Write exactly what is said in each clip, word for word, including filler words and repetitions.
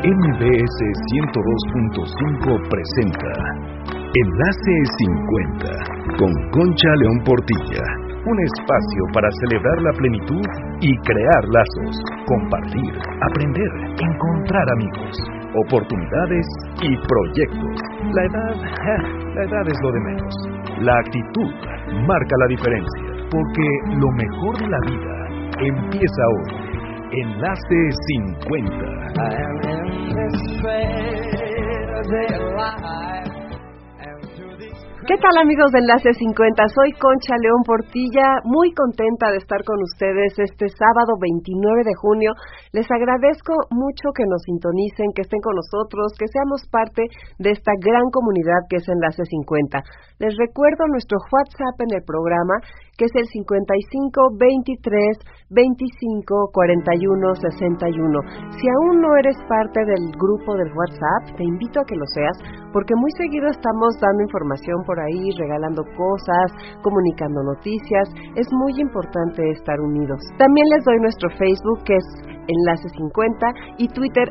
M B S ciento dos punto cinco presenta Enlace cincuenta con Concha León Portilla. Un espacio para celebrar la plenitud y crear lazos, compartir, aprender, encontrar amigos, oportunidades y proyectos. La edad, la edad es lo de menos. La actitud marca la diferencia, porque lo mejor de la vida empieza hoy. Enlace cincuenta. ¿Qué tal, amigos de Enlace cincuenta? Soy Concha León Portilla, muy contenta de estar con ustedes este sábado veintinueve de junio. Les agradezco mucho que nos sintonicen, que estén con nosotros, que seamos parte de esta gran comunidad que es Enlace cincuenta. Les recuerdo nuestro WhatsApp en el programa, que es el cincuenta y cinco, veintitrés, veinticinco, cuarenta y uno, sesenta y uno. Si aún no eres parte del grupo del WhatsApp, te invito a que lo seas, porque muy seguido estamos dando información por ahí, regalando cosas, comunicando noticias. Es muy importante estar unidos. También les doy nuestro Facebook, que es Enlace cincuenta, y Twitter,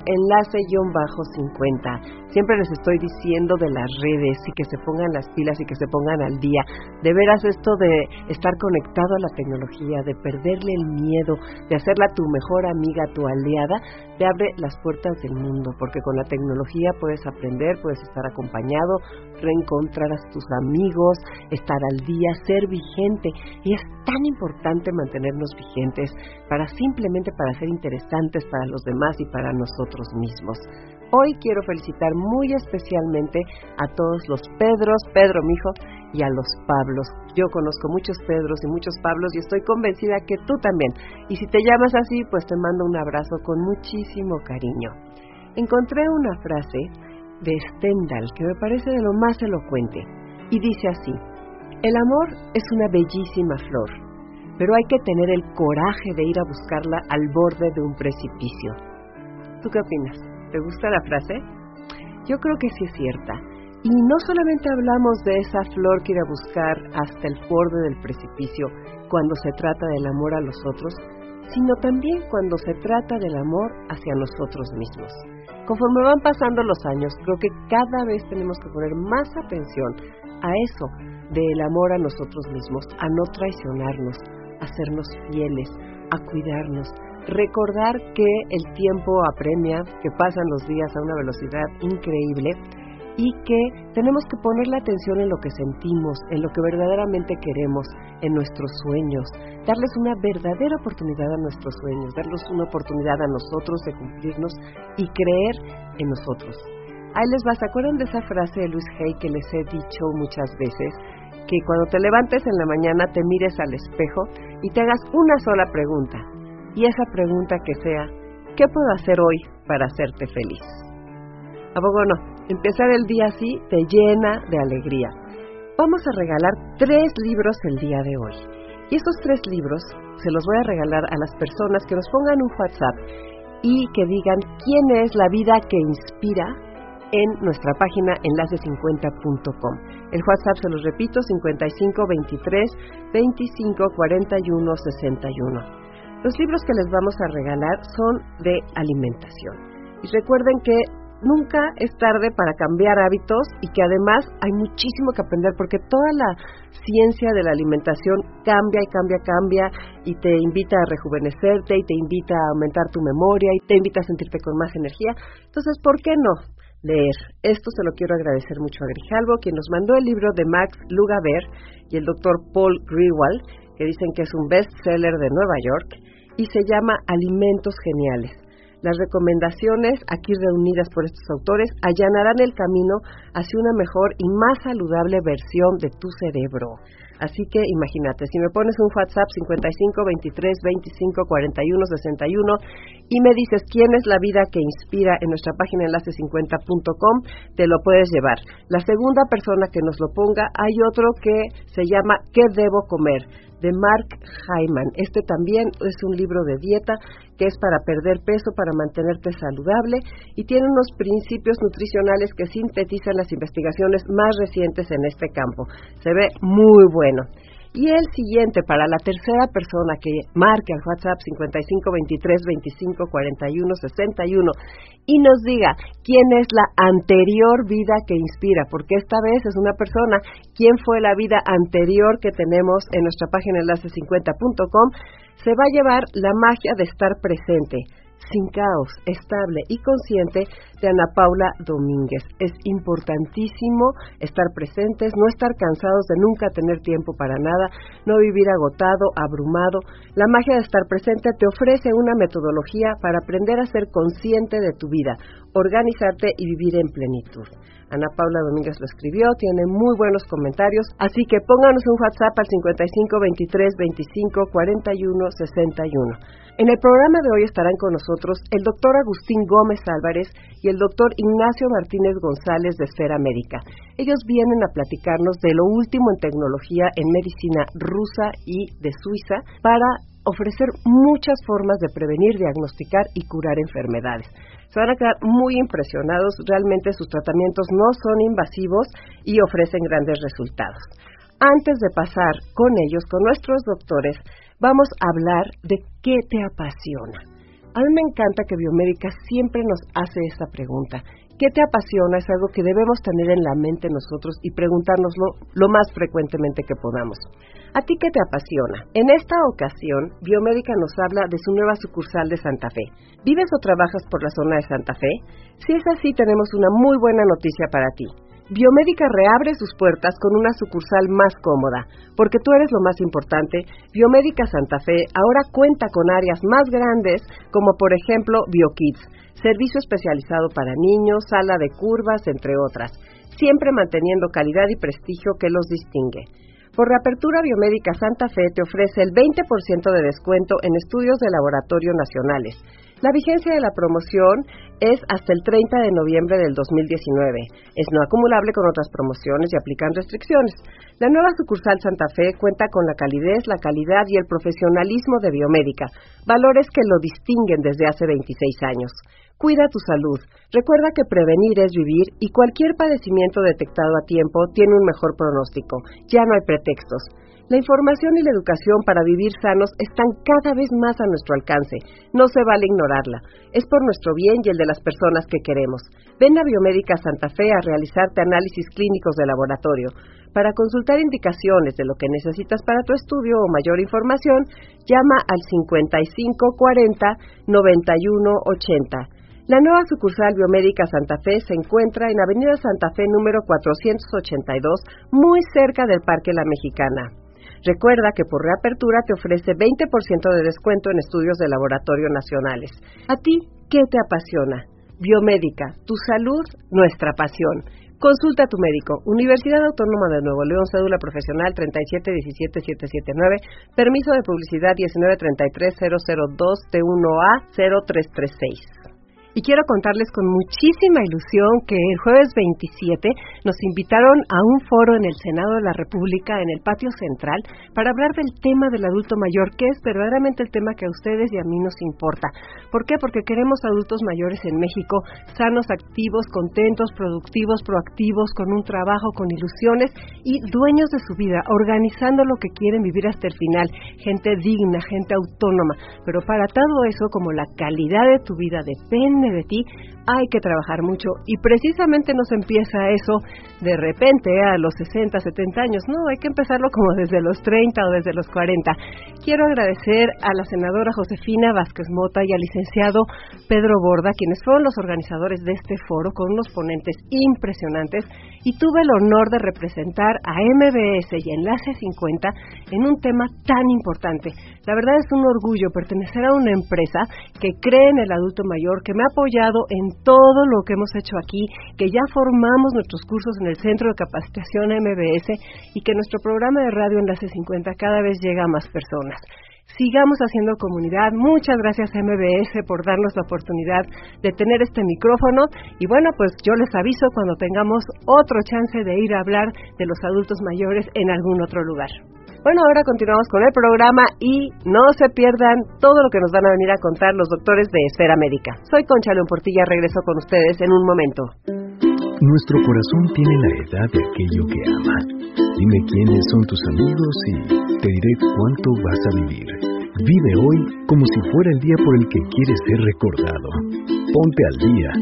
Enlace-cincuenta. Siempre les estoy diciendo de las redes y que se pongan las pilas y que se pongan al día. De veras, esto de estar conectado a la tecnología, de perderle el miedo, de hacerla tu mejor amiga, tu aliada, te abre las puertas del mundo, porque con la tecnología puedes aprender, puedes estar acompañado, reencontrar a tus amigos, estar al día, ser vigente. Y es tan importante mantenernos vigentes para simplemente para ser interesantes para los demás y para nosotros mismos. Hoy quiero felicitar muy especialmente a todos los Pedros, Pedro mijo, y a los Pablos. Yo conozco muchos Pedros y muchos Pablos y estoy convencida que tú también. Y si te llamas así, pues te mando un abrazo con muchísimo cariño. Encontré una frase de Stendhal que me parece de lo más elocuente y dice así: el amor es una bellísima flor, pero hay que tener el coraje de ir a buscarla al borde de un precipicio. ¿Tú qué opinas? ¿Te gusta la frase? Yo creo que sí es cierta. Y no solamente hablamos de esa flor que ir a buscar hasta el borde del precipicio cuando se trata del amor a los otros, sino también cuando se trata del amor hacia nosotros mismos. Conforme van pasando los años, creo que cada vez tenemos que poner más atención a eso del amor a nosotros mismos, a no traicionarnos, a sernos fieles, a cuidarnos, recordar que el tiempo apremia, que pasan los días a una velocidad increíble y que tenemos que poner la atención en lo que sentimos, en lo que verdaderamente queremos, en nuestros sueños, darles una verdadera oportunidad a nuestros sueños, darles una oportunidad a nosotros de cumplirnos y creer en nosotros. Ahí les va, ¿se acuerdan de esa frase de Luis Hay que les he dicho muchas veces? Que cuando te levantes en la mañana te mires al espejo y te hagas una sola pregunta. Y esa pregunta que sea: ¿qué puedo hacer hoy para hacerte feliz? ¿A poco no? Empezar el día así te llena de alegría. Vamos a regalar tres libros el día de hoy. Y estos tres libros se los voy a regalar a las personas que nos pongan un WhatsApp y que digan quién es la vida que inspira en nuestra página enlace cincuenta punto com. El WhatsApp, se los repito, cincuenta y cinco, veintitrés, veinticinco, cuarenta y uno, sesenta y uno. Los libros que les vamos a regalar son de alimentación. Y recuerden que nunca es tarde para cambiar hábitos y que además hay muchísimo que aprender, porque toda la ciencia de la alimentación cambia y cambia, cambia y te invita a rejuvenecerte y te invita a aumentar tu memoria y te invita a sentirte con más energía. Entonces, ¿por qué no leer? Esto se lo quiero agradecer mucho a Grijalvo, quien nos mandó el libro de Max Lugavere y el doctor Paul Grewal, que dicen que es un bestseller de Nueva York, y se llama Alimentos Geniales. Las recomendaciones aquí reunidas por estos autores allanarán el camino hacia una mejor y más saludable versión de tu cerebro. Así que imagínate, si me pones un WhatsApp cincuenta y cinco, veintitrés, veinticinco, cuarenta y uno, sesenta y uno y me dices quién es la vida que inspira en nuestra página enlace cincuenta punto com, te lo puedes llevar. La segunda persona que nos lo ponga, hay otro que se llama ¿Qué debo comer?, de Mark Hyman. Este también es un libro de dieta que es para perder peso, para mantenerte saludable, y tiene unos principios nutricionales que sintetizan las investigaciones más recientes en este campo. Se ve muy bueno. Y el siguiente, para la tercera persona que marque al WhatsApp cincuenta y cinco veintitrés veinticinco cuarenta y uno sesenta y uno y nos diga quién es la anterior vida que inspira, porque esta vez es una persona, quién fue la vida anterior que tenemos en nuestra página enlace cincuenta punto com, se va a llevar la magia de estar presente, sin caos, estable y consciente, de Ana Paula Domínguez. Es importantísimo estar presentes, no estar cansados de nunca tener tiempo para nada, no vivir agotado, abrumado. La magia de estar presente te ofrece una metodología para aprender a ser consciente de tu vida, organizarte y vivir en plenitud. Ana Paula Domínguez lo escribió, tiene muy buenos comentarios, así que pónganos un WhatsApp al cincuenta y cinco veintitrés veinticinco cuarenta y uno sesenta y uno. En el programa de hoy estarán con nosotros el doctor Agustín Gómez Álvarez y el doctor Ignacio Martínez González de Esfera Médica. Ellos vienen a platicarnos de lo último en tecnología en medicina rusa y de Suiza para ofrecer muchas formas de prevenir, diagnosticar y curar enfermedades. Se van a quedar muy impresionados, realmente sus tratamientos no son invasivos y ofrecen grandes resultados. Antes de pasar con ellos, con nuestros doctores, vamos a hablar de qué te apasiona. A mí me encanta que Biomédica siempre nos hace esta pregunta. ¿Qué te apasiona? Es algo que debemos tener en la mente nosotros y preguntárnoslo lo más frecuentemente que podamos. ¿A ti qué te apasiona? En esta ocasión, Biomédica nos habla de su nueva sucursal de Santa Fe. ¿Vives o trabajas por la zona de Santa Fe? Si es así, tenemos una muy buena noticia para ti. Biomédica reabre sus puertas con una sucursal más cómoda, porque tú eres lo más importante. Biomédica Santa Fe ahora cuenta con áreas más grandes, como por ejemplo BioKids, servicio especializado para niños, sala de curvas, entre otras, siempre manteniendo calidad y prestigio que los distingue. Por reapertura, Biomédica Santa Fe te ofrece el veinte por ciento de descuento en estudios de laboratorio nacionales. La vigencia de la promoción es hasta el treinta de noviembre del dos mil diecinueve. Es no acumulable con otras promociones y aplican restricciones. La nueva sucursal Santa Fe cuenta con la calidez, la calidad y el profesionalismo de Biomédica, valores que lo distinguen desde hace veintiséis años. Cuida tu salud. Recuerda que prevenir es vivir y cualquier padecimiento detectado a tiempo tiene un mejor pronóstico. Ya no hay pretextos. La información y la educación para vivir sanos están cada vez más a nuestro alcance. No se vale ignorarla. Es por nuestro bien y el de las personas que queremos. Ven a Biomédica Santa Fe a realizarte análisis clínicos de laboratorio. Para consultar indicaciones de lo que necesitas para tu estudio o mayor información, llama al cincuenta y cinco cuarenta noventa y uno ochenta. La nueva sucursal Biomédica Santa Fe se encuentra en Avenida Santa Fe número cuatrocientos ochenta y dos, muy cerca del Parque La Mexicana. Recuerda que por reapertura te ofrece veinte por ciento de descuento en estudios de laboratorio nacionales. ¿A ti qué te apasiona? Biomédica, tu salud, nuestra pasión. Consulta a tu médico. Universidad Autónoma de Nuevo León, cédula profesional treinta y siete diecisiete setecientos setenta y nueve, permiso de publicidad diecinueve treinta y tres cero cero dos T uno A cero tres tres seis. Y quiero contarles con muchísima ilusión que el jueves veintisiete nos invitaron a un foro en el Senado de la República, en el patio central, para hablar del tema del adulto mayor, que es verdaderamente el tema que a ustedes y a mí nos importa. ¿Por qué? Porque queremos adultos mayores en México, sanos, activos, contentos, productivos, proactivos, con un trabajo, con ilusiones y dueños de su vida, organizando lo que quieren vivir hasta el final. Gente digna, gente autónoma. Pero para todo eso, como la calidad de tu vida depende de ti, hay que trabajar mucho y precisamente no se empieza eso de repente a los sesenta, setenta años, no, hay que empezarlo como desde los treinta o desde los cuarenta. Quiero agradecer a la senadora Josefina Vázquez Mota y al licenciado Pedro Borda, quienes fueron los organizadores de este foro con unos ponentes impresionantes, y tuve el honor de representar a M B S y Enlace cincuenta en un tema tan importante. La verdad es un orgullo pertenecer a una empresa que cree en el adulto mayor, que me ha apoyado en todo lo que hemos hecho aquí, que ya formamos nuestros cursos en el Centro de Capacitación M B S y que nuestro programa de radio Enlace cincuenta cada vez llega a más personas. Sigamos haciendo comunidad. Muchas gracias a M B S por darnos la oportunidad de tener este micrófono y bueno, pues yo les aviso cuando tengamos otro chance de ir a hablar de los adultos mayores en algún otro lugar. Bueno, ahora continuamos con el programa y no se pierdan todo lo que nos van a venir a contar los doctores de Esfera Médica. Soy Concha León Portilla, regreso con ustedes en un momento. Nuestro corazón tiene la edad de aquello que ama. Dime quiénes son tus amigos y te diré cuánto vas a vivir. Vive hoy como si fuera el día por el que quieres ser recordado. Ponte al día.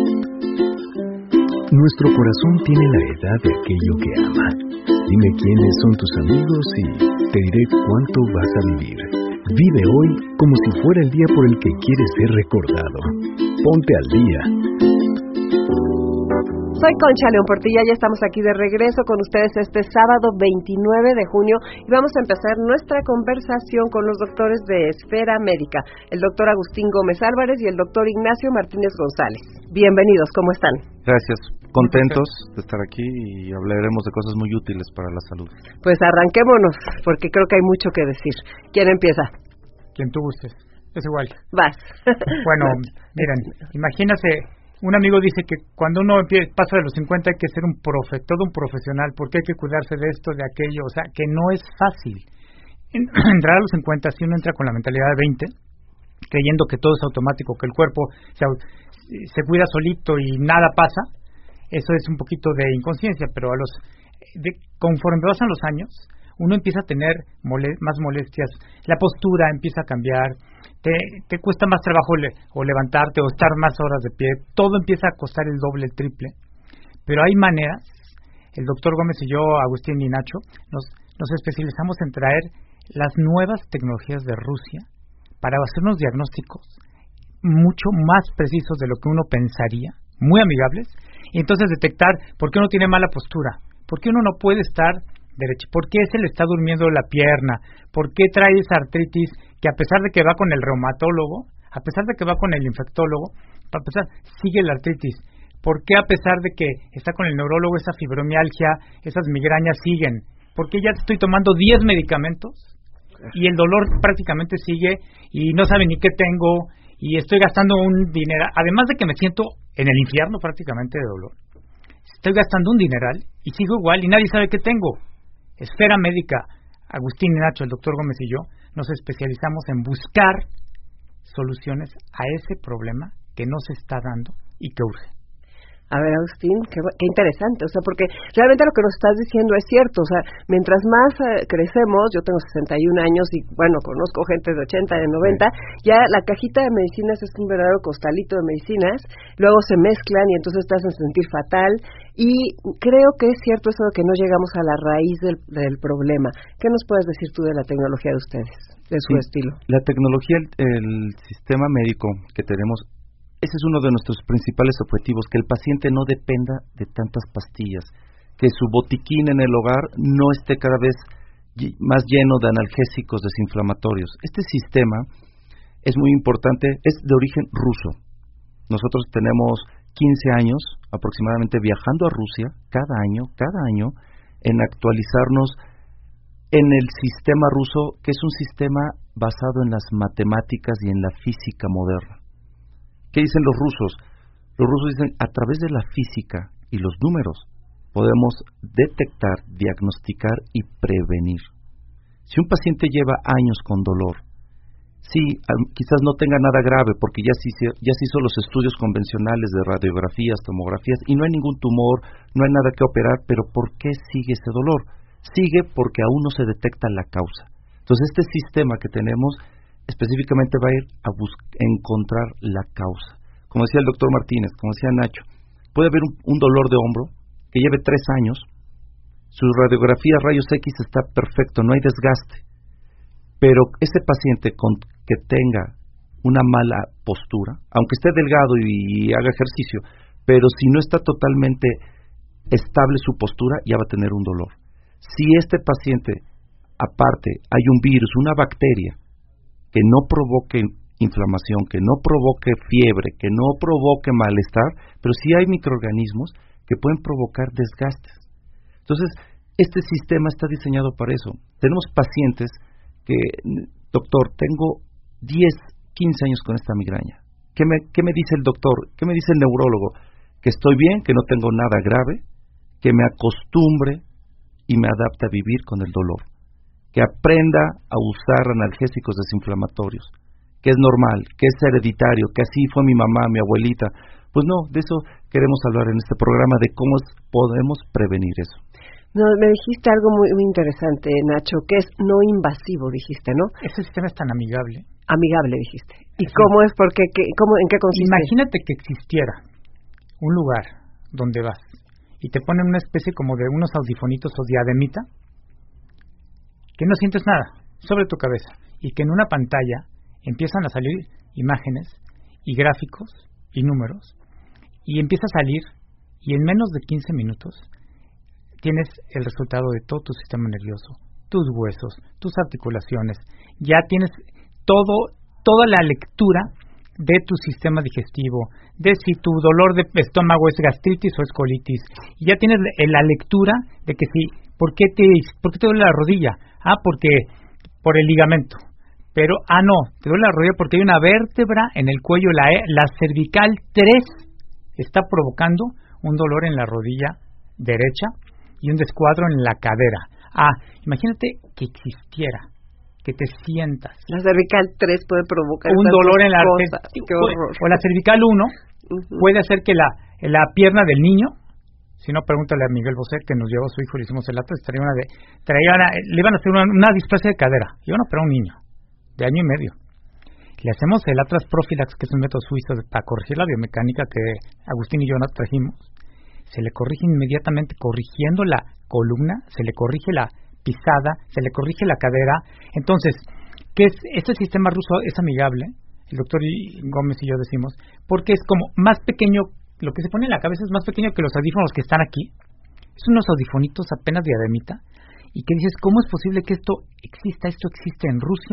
Nuestro corazón tiene la edad de aquello que ama. Dime quiénes son tus amigos y te diré cuánto vas a vivir. Vive hoy como si fuera el día por el que quieres ser recordado. Ponte al día. Soy Concha León Portilla, ya estamos aquí de regreso con ustedes este sábado veintinueve de junio y vamos a empezar nuestra conversación con los doctores de Esfera Médica, el doctor Agustín Gómez Álvarez y el doctor Ignacio Martínez González. Bienvenidos, ¿cómo están? Gracias, contentos de estar aquí y hablaremos de cosas muy útiles para la salud. Pues arranquémonos, porque creo que hay mucho que decir. ¿Quién empieza? Quien tú gustes, es igual. Vas. Bueno, miren, imagínate... Un amigo dice que cuando uno pasa de los cincuenta hay que ser un profe, todo un profesional, porque hay que cuidarse de esto, de aquello, o sea, que no es fácil. Entrar a los cincuenta, si uno entra con la mentalidad de veinte, creyendo que todo es automático, que el cuerpo se, se cuida solito y nada pasa, eso es un poquito de inconsciencia, pero a los de, conforme pasan los años, uno empieza a tener mole, más molestias, la postura empieza a cambiar, te, te cuesta más trabajo le, o levantarte o estar más horas de pie, todo empieza a costar el doble, el triple, pero hay maneras. El doctor Gómez y yo, Agustín y Nacho, nos, nos especializamos en traer las nuevas tecnologías de Rusia para hacer unos diagnósticos mucho más precisos de lo que uno pensaría, muy amigables, y entonces detectar por qué uno tiene mala postura, por qué uno no puede estar derecho, por qué se le está durmiendo la pierna, por qué trae esa artritis que a pesar de que va con el reumatólogo, a pesar de que va con el infectólogo, a pesar sigue la artritis, por qué a pesar de que está con el neurólogo esa fibromialgia, esas migrañas siguen, por qué ya estoy tomando diez medicamentos y el dolor prácticamente sigue y no sabe ni qué tengo y estoy gastando un dinero, además de que me siento en el infierno prácticamente de dolor, estoy gastando un dineral y sigo igual y nadie sabe qué tengo. Esfera Médica, Agustín y Nacho, el doctor Gómez y yo, nos especializamos en buscar soluciones a ese problema que no se está dando y que urge. A ver, Agustín, qué, qué interesante, o sea, porque realmente lo que nos estás diciendo es cierto, o sea, mientras más eh, crecemos, yo tengo sesenta y un años y, bueno, conozco gente de ochenta, de noventa, sí. Ya la cajita de medicinas es un verdadero costalito de medicinas, luego se mezclan y entonces te hacen sentir fatal, y creo que es cierto eso de que no llegamos a la raíz del, del problema. ¿Qué nos puedes decir tú de la tecnología de ustedes, de su sí, estilo? La tecnología, el, el sistema médico que tenemos, ese es uno de nuestros principales objetivos, que el paciente no dependa de tantas pastillas, que su botiquín en el hogar no esté cada vez más lleno de analgésicos desinflamatorios. Este sistema es muy importante, es de origen ruso. Nosotros tenemos quince años aproximadamente viajando a Rusia cada año, cada año, en actualizarnos en el sistema ruso, que es un sistema basado en las matemáticas y en la física moderna. ¿Qué dicen los rusos? Los rusos dicen, a través de la física y los números, podemos detectar, diagnosticar y prevenir. Si un paciente lleva años con dolor, sí, quizás no tenga nada grave, porque ya se, ya se hizo los estudios convencionales de radiografías, tomografías, y no hay ningún tumor, no hay nada que operar, pero ¿por qué sigue ese dolor? Sigue porque aún no se detecta la causa. Entonces, este sistema que tenemos específicamente va a ir a encontrar la causa. Como decía el doctor Martínez, como decía Nacho, puede haber un, un dolor de hombro que lleve tres años, su radiografía rayos X está perfecto, no hay desgaste, pero ese paciente con que tenga una mala postura, aunque esté delgado y, y haga ejercicio, pero si no está totalmente estable su postura, ya va a tener un dolor. Si este paciente, aparte, hay un virus, una bacteria, que no provoque inflamación, que no provoque fiebre, que no provoque malestar, pero sí hay microorganismos que pueden provocar desgastes. Entonces, este sistema está diseñado para eso. Tenemos pacientes que, doctor, tengo diez, quince años con esta migraña. ¿Qué me, qué me dice el doctor? ¿Qué me dice el neurólogo? Que estoy bien, que no tengo nada grave, que me acostumbre y me adapte a vivir con el dolor. Que aprenda a usar analgésicos desinflamatorios, que es normal, que es hereditario, que así fue mi mamá, mi abuelita. Pues no, de eso queremos hablar en este programa, de cómo podemos prevenir eso. No, me dijiste algo muy, muy interesante, Nacho, que es no invasivo, dijiste, ¿no? Ese sistema es tan amigable. Amigable, dijiste. ¿Y sí. cómo es? ¿Por qué? qué cómo, ¿En qué consiste? Imagínate que existiera un lugar donde vas y te ponen una especie como de unos audifonitos o diademita que no sientes nada sobre tu cabeza y que en una pantalla empiezan a salir imágenes y gráficos y números y empieza a salir y en menos de quince minutos tienes el resultado de todo tu sistema nervioso, tus huesos, tus articulaciones, ya tienes todo, toda la lectura de tu sistema digestivo, de si tu dolor de estómago es gastritis o es colitis, y ya tienes la lectura de que si, ¿por qué te, por qué te duele la rodilla? Ah, porque, por el ligamento, pero, ah no, te duele la rodilla porque hay una vértebra en el cuello, la, la cervical tres, está provocando un dolor en la rodilla derecha y un descuadro en la cadera. Ah, imagínate que existiera, que te sientas. La cervical tres puede provocar un dolor en la cosas. Qué horror. O la cervical uno uh-huh. puede hacer que la, la pierna del niño, si no, pregúntale a Miguel Bosé, que nos llevó a su hijo, le hicimos el atlas, traía una de, traía una, le iban a hacer una, una displasia de cadera, iban a operar a un niño de año y medio. Le hacemos el Atlas Profilax, que es un método suizo de, para corregir la biomecánica que Agustín y yo nos trajimos. Se le corrige inmediatamente, corrigiendo la columna, se le corrige la pisada, se le corrige la cadera. Entonces, ¿qué es? Este sistema ruso es amigable, el doctor Gómez y yo decimos, porque es como más pequeño, lo que se pone en la cabeza es más pequeño que los audífonos que están aquí. Es unos audifonitos apenas diademita, y que dices, ¿cómo es posible que esto exista? Esto existe en Rusia,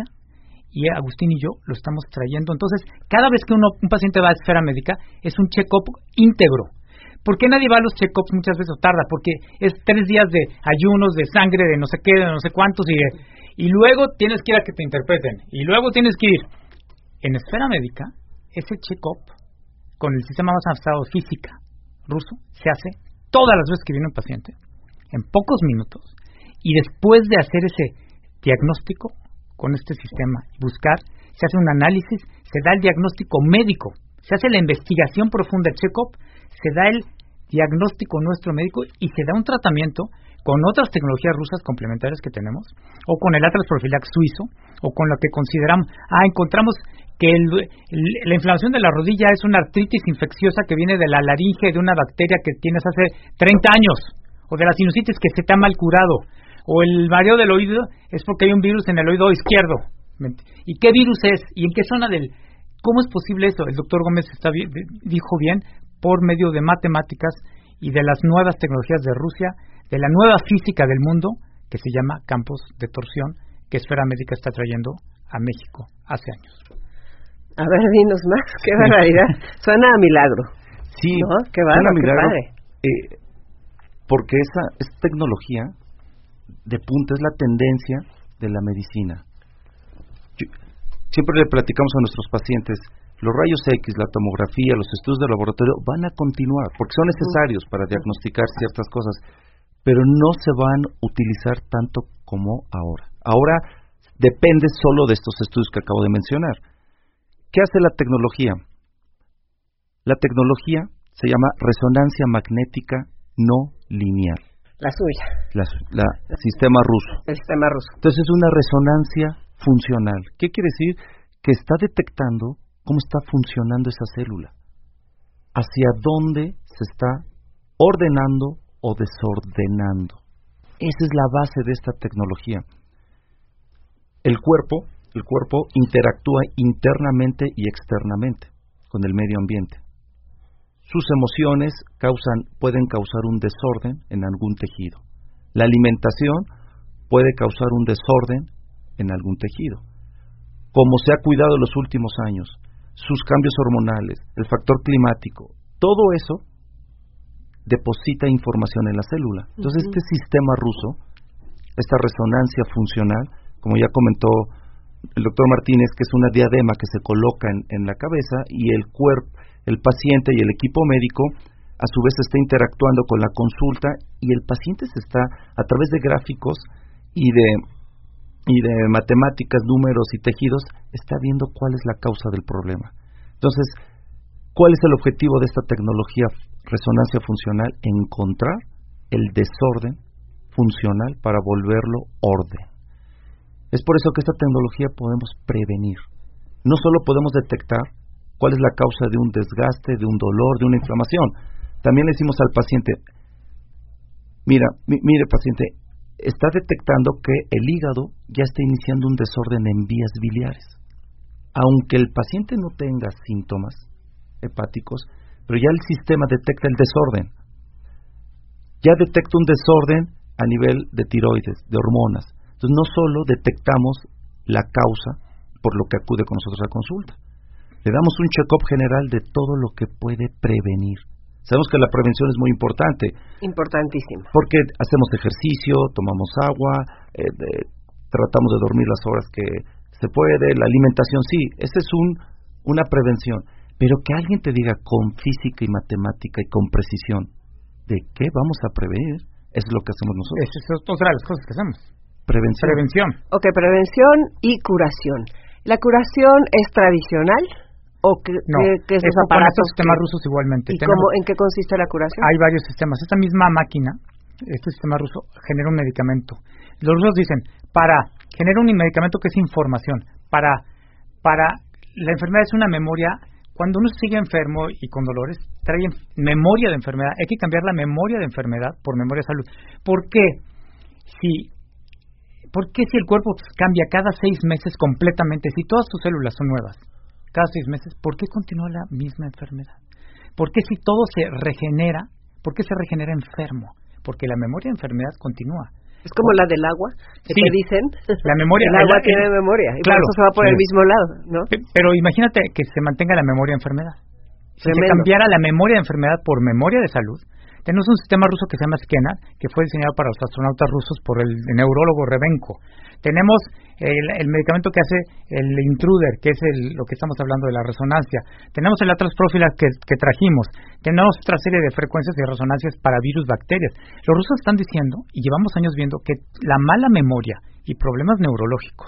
y Agustín y yo lo estamos trayendo. Entonces, cada vez que uno, un paciente va a esfera médica, es un check-up íntegro. ¿Por qué nadie va a los check-ups muchas veces o tarda? Porque es tres días de ayunos, de sangre, de no sé qué, de no sé cuántos, y, de, y luego tienes que ir a que te interpreten, y luego tienes que ir. En esfera médica, ese check-up, con el sistema más avanzado de física ruso, se hace todas las veces que viene un paciente, en pocos minutos, y después de hacer ese diagnóstico, con este sistema, buscar, se hace un análisis, se da el diagnóstico médico, se hace la investigación profunda, el check-up, se da el diagnóstico nuestro médico y se da un tratamiento con otras tecnologías rusas complementarias que tenemos, o con el Atlas Profilax suizo, o con lo que consideramos, ah, encontramos que el, el, la inflamación de la rodilla es una artritis infecciosa que viene de la laringe de una bacteria que tienes hace treinta años, o de la sinusitis que se te ha mal curado, o el mareo del oído es porque hay un virus en el oído izquierdo. ¿Y qué virus es? ¿Y en qué zona del...? ¿Cómo es posible eso? El doctor Gómez está bien, dijo bien, por medio de matemáticas y de las nuevas tecnologías de Rusia, de la nueva física del mundo, que se llama campos de torsión, que Esfera Médica está trayendo a México hace años. A ver, dinos más, qué barbaridad. Suena a milagro. Sí, ¿no? Qué bárbaro, qué padre. Eh, porque esa, esa tecnología de punta es la tendencia de la medicina. Yo, siempre le platicamos a nuestros pacientes, los rayos X, la tomografía, los estudios de laboratorio van a continuar porque son necesarios para diagnosticar ciertas cosas, pero no se van a utilizar tanto como ahora. Ahora depende solo de estos estudios que acabo de mencionar. ¿Qué hace la tecnología? La tecnología se llama resonancia magnética no lineal. La suya. La, la el sistema ruso. El sistema ruso. Entonces es una resonancia funcional. ¿Qué quiere decir? Que está detectando cómo está funcionando esa célula, hacia dónde se está ordenando o desordenando. Esa es la base de esta tecnología. El cuerpo, el cuerpo interactúa internamente y externamente con el medio ambiente. Sus emociones causan, pueden causar un desorden en algún tejido. La alimentación puede causar un desorden en algún tejido. Como se ha cuidado en los últimos años, sus cambios hormonales, el factor climático, todo eso deposita información en la célula. Entonces, uh-huh. este sistema ruso, esta resonancia funcional, como ya comentó el doctor Martínez, que es una diadema que se coloca en, en la cabeza y el cuerpo, el paciente y el equipo médico a su vez está interactuando con la consulta y el paciente se está, a través de gráficos y de y de matemáticas, números y tejidos, está viendo cuál es la causa del problema. Entonces, ¿cuál es el objetivo de esta tecnología resonancia funcional? Encontrar el desorden funcional para volverlo orden. Es por eso que esta tecnología podemos prevenir. No solo podemos detectar cuál es la causa de un desgaste, de un dolor, de una inflamación. También le decimos al paciente, mira, mi, mire paciente, está detectando que el hígado ya está iniciando un desorden en vías biliares. Aunque el paciente no tenga síntomas hepáticos, pero ya el sistema detecta el desorden. Ya detecta un desorden a nivel de tiroides, de hormonas. Entonces no solo detectamos la causa por lo que acude con nosotros a consulta, le damos un check-up general de todo lo que puede prevenir. Sabemos que la prevención es muy importante. Importantísima. Porque hacemos ejercicio, tomamos agua, eh, de, tratamos de dormir las horas que se puede, la alimentación, sí, esa es un, una prevención. Pero que alguien te diga con física y matemática y con precisión de qué vamos a prevenir, es lo que hacemos nosotros. Esa es otra de las cosas que hacemos. Prevención. Prevención. Ok, prevención y curación. ¿La curación es tradicional? ¿O que, no, que, que esos eso aparatos? Con estos sistemas que, rusos igualmente. ¿Y cómo, en qué consiste la curación? Hay varios sistemas. Esta misma máquina, este sistema ruso, genera un medicamento. Los rusos dicen, para, genera un medicamento que es información. Para, para, la enfermedad es una memoria. Cuando uno sigue enfermo y con dolores, trae memoria de enfermedad. Hay que cambiar la memoria de enfermedad por memoria de salud. ¿Por qué? Si, ¿Por qué si el cuerpo cambia cada seis meses completamente, si todas tus células son nuevas, cada seis meses, ¿por qué continúa la misma enfermedad? ¿Por qué si todo se regenera, por qué se regenera enfermo? Porque la memoria de enfermedad continúa. Es como la del agua, que sí, te dicen, la memoria, el agua el, tiene memoria, y claro, por eso se va por sí. el mismo lado, ¿no? Pero imagínate que se mantenga la memoria de enfermedad. Si Tremendo. se cambiara la memoria de enfermedad por memoria de salud, tenemos un sistema ruso que se llama Skenar, que fue diseñado para los astronautas rusos por el neurólogo Rebenko. Tenemos el, el medicamento que hace el Intruder, que es el, lo que estamos hablando de la resonancia. Tenemos el Atlas Prophylax que, que trajimos. Tenemos otra serie de frecuencias y resonancias para virus, bacterias. Los rusos están diciendo, y llevamos años viendo, que la mala memoria y problemas neurológicos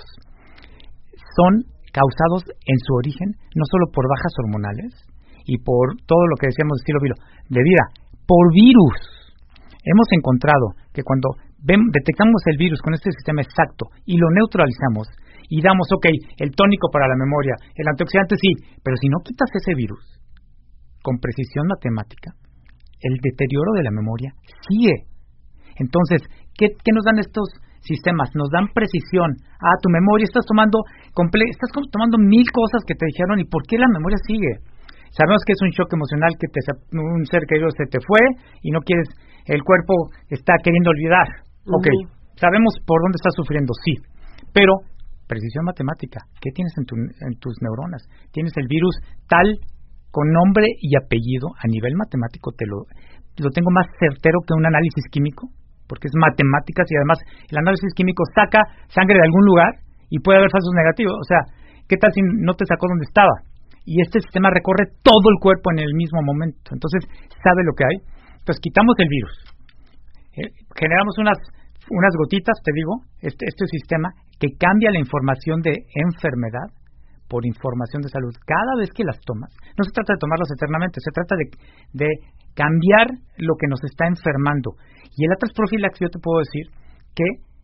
son causados en su origen no solo por bajas hormonales y por todo lo que decíamos de estilo de vida, por virus. Hemos encontrado que cuando ven, detectamos el virus con este sistema exacto y lo neutralizamos y damos, ok, el tónico para la memoria, el antioxidante sí, pero si no quitas ese virus con precisión matemática, el deterioro de la memoria sigue. Entonces, ¿qué, qué nos dan estos sistemas? Nos dan precisión. Ah, tu memoria, estás tomando comple- estás tomando mil cosas que te dijeron, ¿y por qué la memoria sigue? Sabemos que es un shock emocional, que te, un ser querido se te fue y no quieres, el cuerpo está queriendo olvidar. Uh-huh. Ok, sabemos por dónde estás sufriendo, sí, pero precisión matemática. ¿Qué tienes en, tu, en tus neuronas? Tienes el virus tal, con nombre y apellido, a nivel matemático, te lo, lo tengo más certero que un análisis químico, porque es matemáticas y además el análisis químico saca sangre de algún lugar y puede haber falsos negativos. O sea, ¿qué tal si no te sacó donde estaba? Y este sistema recorre todo el cuerpo en el mismo momento. Entonces, sabe lo que hay. Entonces, quitamos el virus. Eh, generamos unas unas gotitas, te digo, este, este sistema que cambia la información de enfermedad por información de salud. Cada vez que las tomas, no se trata de tomarlas eternamente, se trata de, de cambiar lo que nos está enfermando. Y el Atlas Prophylax, yo te puedo decir que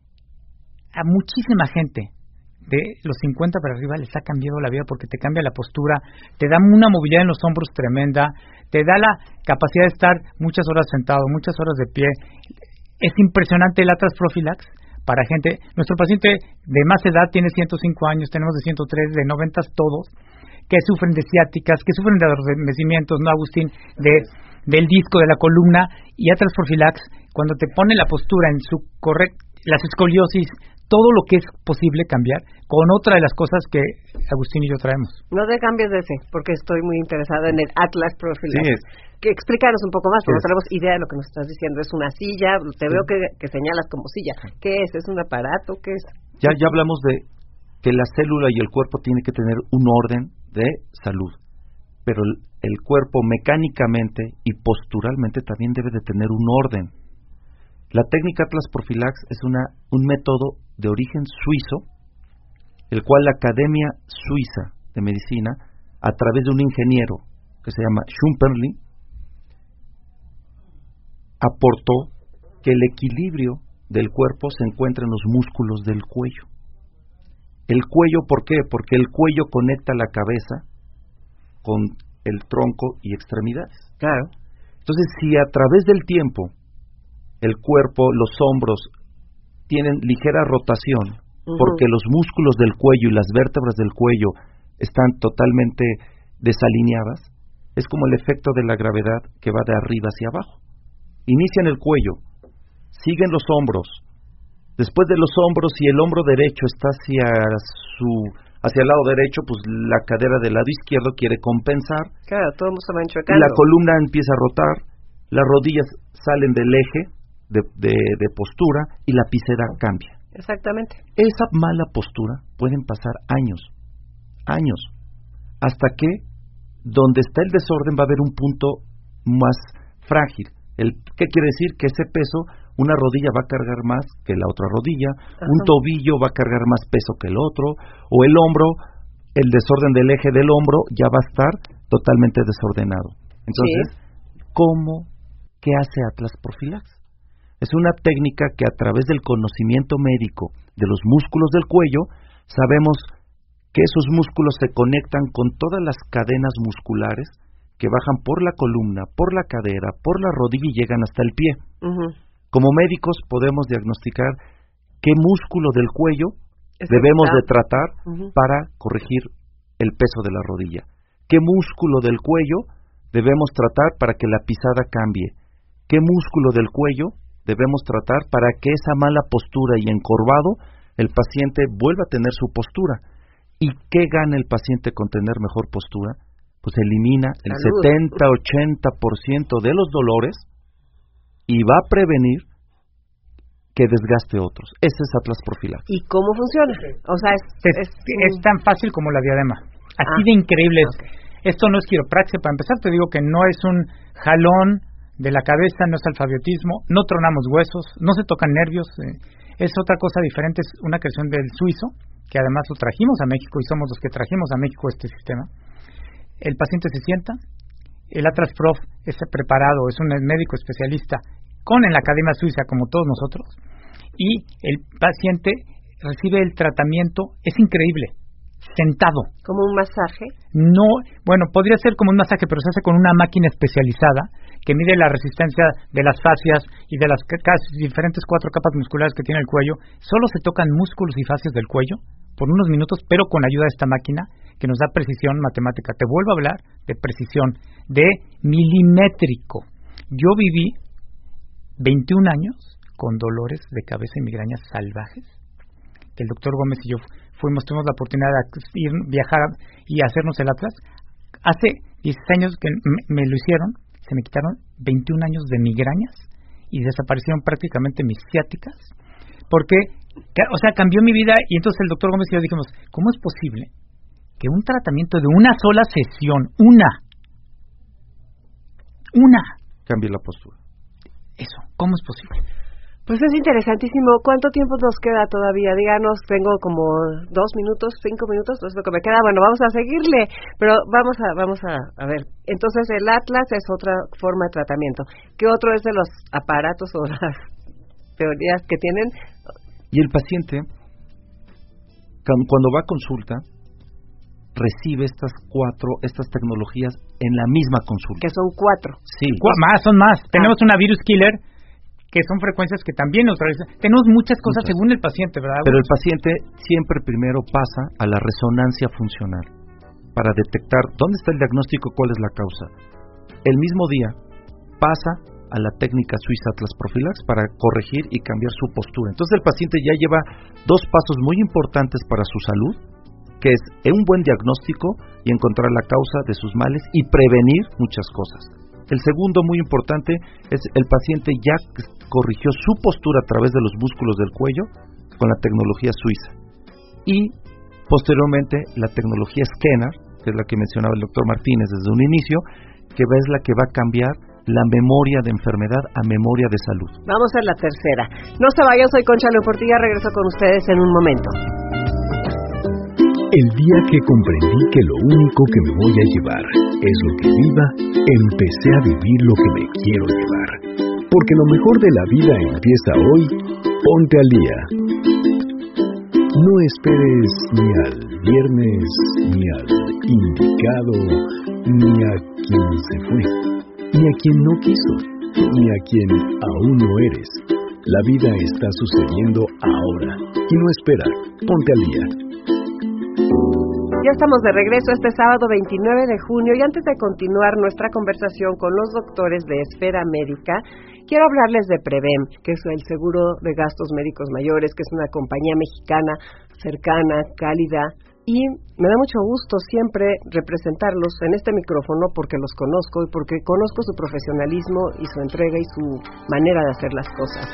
a muchísima gente de los cincuenta para arriba les ha cambiado la vida porque te cambia la postura, te da una movilidad en los hombros tremenda, te da la capacidad de estar muchas horas sentado, muchas horas de pie. Es impresionante el Atlas Prophylax para gente. Nuestro paciente de más edad tiene ciento cinco años, tenemos de ciento tres, de noventa todos, que sufren de ciáticas, que sufren de adormecimientos, ¿no, Agustín? De, del disco, de la columna, y Atlas Prophylax, cuando te pone la postura en su correcta, las escoliosis, todo lo que es posible cambiar con otra de las cosas que Agustín y yo traemos. No te cambies de ese, porque estoy muy interesada en el Atlas Prophylax. Sí, que explícanos un poco más, porque sí, no tenemos idea de lo que nos estás diciendo. Es una silla, te sí. veo que, que señalas como silla. ¿Qué es? ¿Es un aparato? ¿Qué es? Ya, ya hablamos de que la célula y el cuerpo tienen que tener un orden de salud, pero el, el cuerpo mecánicamente y posturalmente también debe de tener un orden. La técnica Atlas Prophylax es una, un método de origen suizo, el cual la Academia Suiza de Medicina, a través de un ingeniero que se llama Schumperling, aportó que el equilibrio del cuerpo se encuentra en los músculos del cuello. El cuello, ¿por qué? Porque el cuello conecta la cabeza con el tronco y extremidades. Claro. Entonces, si a través del tiempo el cuerpo, los hombros tienen ligera rotación, uh-huh. porque los músculos del cuello y las vértebras del cuello están totalmente desalineadas, es como el efecto de la gravedad que va de arriba hacia abajo. Inicia en el cuello, siguen los hombros, después de los hombros, si el hombro derecho está hacia su hacia el lado derecho, pues la cadera del lado izquierdo quiere compensar. Claro, todos se van chocando. La columna empieza a rotar, las rodillas salen del eje de, de, de postura y la pisera cambia. Exactamente. Esa mala postura pueden pasar años, años, hasta que donde está el desorden va a haber un punto más frágil. El, ¿Qué quiere decir? Que ese peso, una rodilla va a cargar más que la otra rodilla, Ajá. un tobillo va a cargar más peso que el otro, o el hombro, el desorden del eje del hombro ya va a estar totalmente desordenado. Entonces, sí. ¿cómo? ¿Qué hace Atlas Profilax? Es una técnica que a través del conocimiento médico de los músculos del cuello, sabemos que esos músculos se conectan con todas las cadenas musculares que bajan por la columna, por la cadera, por la rodilla y llegan hasta el pie. Uh-huh. Como médicos podemos diagnosticar qué músculo del cuello es debemos de tratar uh-huh. para corregir el peso de la rodilla, qué músculo del cuello debemos tratar para que la pisada cambie, qué músculo del cuello debemos tratar para que esa mala postura y encorvado el paciente vuelva a tener su postura. ¿Y qué gana el paciente con tener mejor postura? Pues elimina el setenta a ochenta por ciento de los dolores y va a prevenir que desgaste otros. Ese es Atlas Profilax. ¿Y cómo funciona? O sea, es, es, es, es tan fácil como la diadema. Así ah, de increíble es. Okay. Esto no es quiropraxia. Para empezar, te digo que no es un jalón de la cabeza, no es alfabetismo, no tronamos huesos, no se tocan nervios. Eh, es otra cosa diferente, es una creación del suizo, que además lo trajimos a México y somos los que trajimos a México este sistema. El paciente se sienta, el Atlas Prof es preparado, es un médico especialista con en la Academia Suiza como todos nosotros, y el paciente recibe el tratamiento, es increíble, sentado. ¿Como un masaje? No, bueno, podría ser como un masaje, pero se hace con una máquina especializada que mide la resistencia de las fascias y de las casi diferentes cuatro capas musculares que tiene el cuello. Solo se tocan músculos y fascias del cuello por unos minutos, pero con ayuda de esta máquina que nos da precisión matemática. Te vuelvo a hablar de precisión, de milimétrico. Yo viví veintiún años con dolores de cabeza y migrañas salvajes, que el doctor Gómez y yo fuimos, tuvimos la oportunidad de ir, viajar y hacernos el Atlas. Hace dieciséis años que me, me lo hicieron, se me quitaron veintiún años de migrañas y desaparecieron prácticamente mis ciáticas, porque, o sea, cambió mi vida. Y entonces el doctor Gómez y yo dijimos, ¿cómo es posible que un tratamiento de una sola sesión, una, una, cambie la postura? Eso, ¿cómo es posible? Pues es interesantísimo. ¿Cuánto tiempo nos queda todavía? Díganos, tengo como dos minutos, cinco minutos, no es lo que me queda. Bueno, vamos a seguirle, pero vamos a vamos a, a ver. Entonces el Atlas es otra forma de tratamiento. ¿Qué otro es de los aparatos o las teorías que tienen? Y el paciente, cuando va a consulta, recibe estas cuatro, estas tecnologías en la misma consulta. Que son cuatro. Sí. Cu- más, son más. Ah. Tenemos una virus killer, que son frecuencias que también neutralizan. Tenemos muchas cosas muchas. Según el paciente, ¿verdad? Pero el paciente siempre primero pasa a la resonancia funcional para detectar dónde está el diagnóstico, cuál es la causa. El mismo día pasa a la técnica suiza Atlas Profilax para corregir y cambiar su postura. Entonces el paciente ya lleva dos pasos muy importantes para su salud, que es un buen diagnóstico y encontrar la causa de sus males y prevenir muchas cosas. El segundo, muy importante, es el paciente ya corrigió su postura a través de los músculos del cuello con la tecnología suiza. Y posteriormente la tecnología Scanner, que es la que mencionaba el doctor Martínez desde un inicio, que es la que va a cambiar la memoria de enfermedad a memoria de salud. Vamos a la tercera. No se vayan, soy Concha León Portilla, regreso con ustedes en un momento. El día que comprendí que lo único que me voy a llevar es lo que viva, empecé a vivir lo que me quiero llevar. Porque lo mejor de la vida empieza hoy Ponte al día. No esperes ni al viernes, ni al indicado, ni a quien se fue, ni a quien no quiso, ni a quien aún no eres. La vida está sucediendo ahora y no espera. Ponte al día. Ya estamos de regreso este sábado veintinueve de junio y antes de continuar nuestra conversación con los doctores de Esfera Médica, quiero hablarles de Prevem, que es el seguro de gastos médicos mayores, que es una compañía mexicana cercana, cálida, y me da mucho gusto siempre representarlos en este micrófono porque los conozco y porque conozco su profesionalismo y su entrega y su manera de hacer las cosas.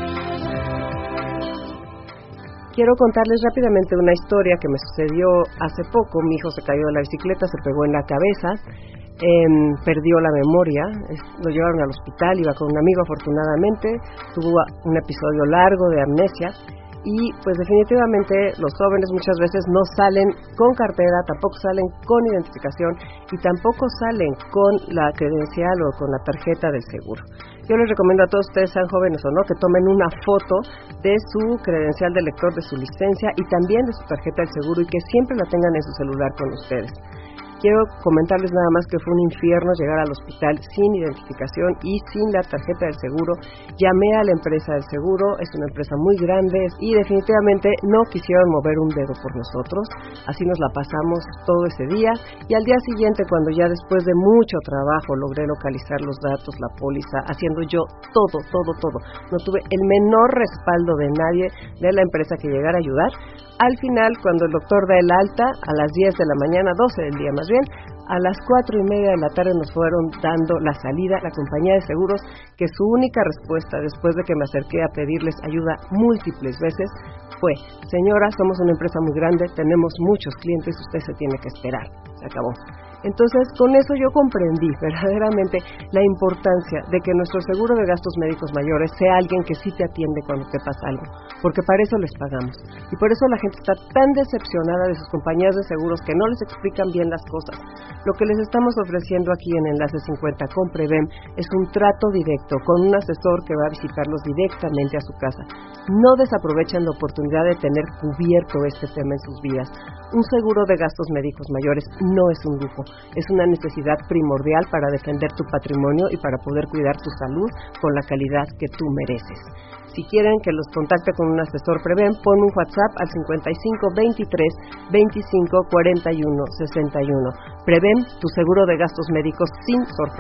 Quiero contarles rápidamente una historia que me sucedió hace poco. Mi hijo se cayó de la bicicleta, se pegó en la cabeza, eh, perdió la memoria, lo llevaron al hospital, iba con un amigo afortunadamente, tuvo un episodio largo de amnesia y pues definitivamente los jóvenes muchas veces no salen con cartera, tampoco salen con identificación y tampoco salen con la credencial o con la tarjeta del seguro. Yo les recomiendo a todos ustedes, sean jóvenes o no, que tomen una foto de su credencial de lector de su licencia y también de su tarjeta del seguro y que siempre la tengan en su celular con ustedes. Quiero comentarles nada más que fue un infierno llegar al hospital sin identificación y sin la tarjeta del seguro. Llamé a la empresa del seguro, es una empresa muy grande y definitivamente no quisieron mover un dedo por nosotros. Así nos la pasamos todo ese día y al día siguiente, cuando ya después de mucho trabajo logré localizar los datos, la póliza, haciendo yo todo, todo, todo, no tuve el menor respaldo de nadie de la empresa que llegara a ayudar. Al final, cuando el doctor da el alta, a las diez de la mañana, doce del día más bien, a las cuatro y media de la tarde nos fueron dando la salida. La compañía de seguros, que su única respuesta después de que me acerqué a pedirles ayuda múltiples veces, fue: señora, somos una empresa muy grande, tenemos muchos clientes, usted se tiene que esperar. Se acabó. Entonces, con eso yo comprendí verdaderamente la importancia de que nuestro seguro de gastos médicos mayores sea alguien que sí te atiende cuando te pasa algo, porque para eso les pagamos. Y por eso la gente está tan decepcionada de sus compañías de seguros que no les explican bien las cosas. Lo que les estamos ofreciendo aquí en Enlace cincuenta con Prevem es un trato directo con un asesor que va a visitarlos directamente a su casa. No desaprovechen la oportunidad de tener cubierto este tema en sus vidas. Un seguro de gastos médicos mayores no es un lujo, es una necesidad primordial para defender tu patrimonio y para poder cuidar tu salud con la calidad que tú mereces. Si quieren que los contacte con un asesor Prevem, pon un WhatsApp al cincuenta y cinco veintitrés veinticinco cuarenta y uno sesenta y uno. Prevem, tu seguro de gastos médicos sin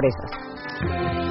sorpresas.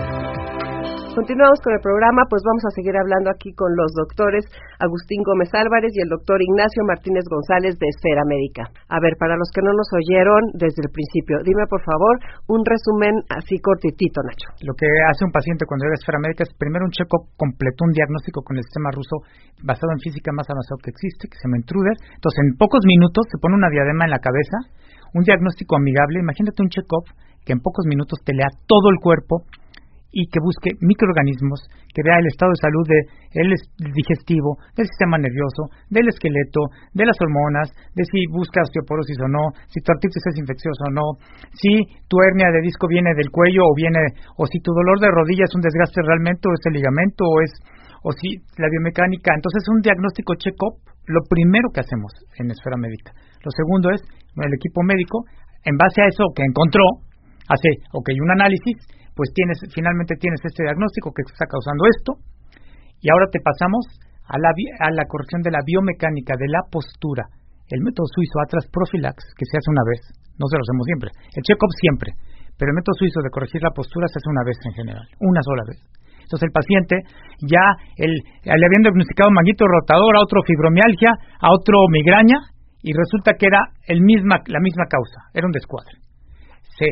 Continuamos con el programa, pues vamos a seguir hablando aquí con los doctores Agustín Gómez Álvarez y el doctor Ignacio Martínez González de Esfera Médica. A ver, para los que no nos oyeron desde el principio, dime por favor un resumen así cortitito, Nacho. Lo que hace un paciente cuando llega a Esfera Médica es primero un check-up completo, un diagnóstico con el sistema ruso basado en física más avanzado que existe, que se llama Intruder. Entonces, en pocos minutos se pone una diadema en la cabeza, un diagnóstico amigable. Imagínate un check-up que en pocos minutos te lea todo el cuerpo y que busque microorganismos, que vea el estado de salud de el digestivo, del sistema nervioso, del esqueleto, de las hormonas, de si busca osteoporosis o no, si tu artritis es infecciosa o no, si tu hernia de disco viene del cuello o viene, o si tu dolor de rodilla es un desgaste realmente o es el ligamento o es, o si la biomecánica. Entonces, un diagnóstico check-up, lo primero que hacemos en Esfera Médica. Lo segundo es, el equipo médico, en base a eso que encontró, hace, ok, un análisis, pues tienes, finalmente tienes este diagnóstico que está causando esto, y ahora te pasamos a la, a la corrección de la biomecánica, de la postura. El método suizo Atlas Prophylax, que se hace una vez, no se lo hacemos siempre, el check-up siempre, pero el método suizo de corregir la postura se hace una vez en general, una sola vez. Entonces el paciente ya el, le habían diagnosticado manguito rotador, a otro fibromialgia, a otro migraña, y resulta que era el misma, la misma causa, era un descuadre. Se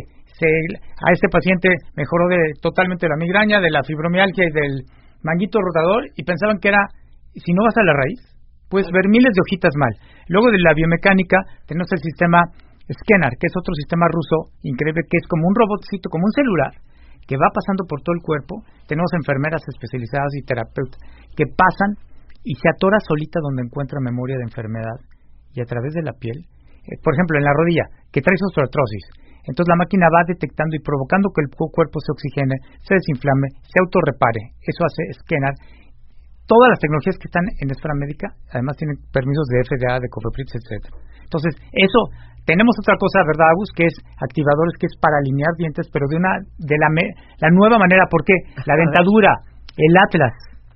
a este paciente mejoró de, totalmente la migraña, de la fibromialgia y del manguito rotador, y pensaban que era, si no vas a la raíz, puedes ver miles de hojitas mal. Luego de la biomecánica tenemos el sistema Scanner, que es otro sistema ruso increíble, que es como un robotcito, como un celular, que va pasando por todo el cuerpo. Tenemos enfermeras especializadas y terapeutas que pasan y se atora solita donde encuentra memoria de enfermedad, y a través de la piel, eh, por ejemplo en la rodilla, que traes osteoartrosis. Entonces la máquina va detectando y provocando que el cuerpo se oxigene, se desinflame, se autorrepare. Eso hace Scanner. todas las tecnologías que están en Esfera Médica, además tienen permisos de F D A, de COFEPRIS, etcétera. Entonces, eso, tenemos otra cosa, ¿verdad, Agus? Que es activadores, que es para alinear dientes, pero de una de la, me, la nueva manera. ¿Por qué? La dentadura, el atlas